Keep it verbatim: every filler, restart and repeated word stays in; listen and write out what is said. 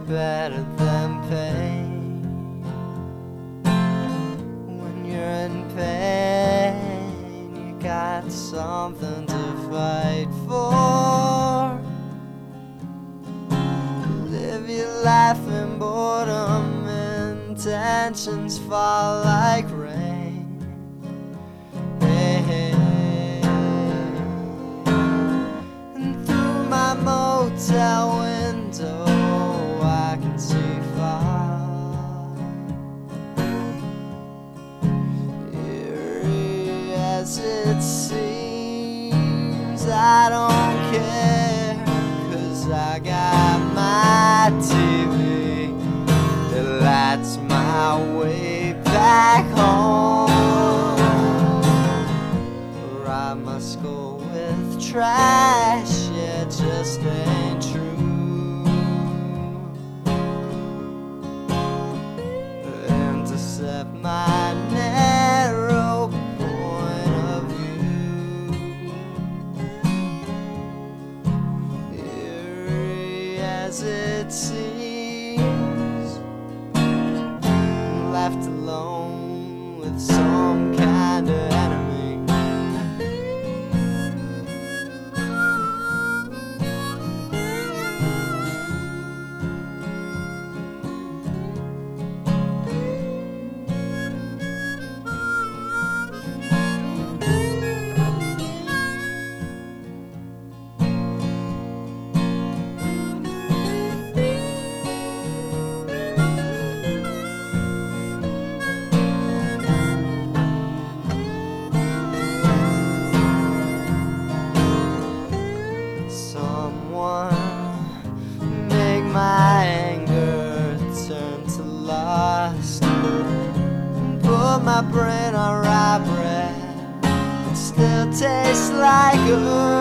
better than pain. When you're in pain, you got something to fight for. Live your life in boredom, intentions fall like rain. Hey, hey. And through my motel window I can see far, eerie as it seems. I don't care, 'cause I got my T V that lights my way back home. Ride my skull with trash, yeah, just ain't true. Intercept my narrow point of view, eerie as it seems. Left alone with some kind of enemy. Make my anger turn to lust. Put my brain on rye bread, it still tastes like good.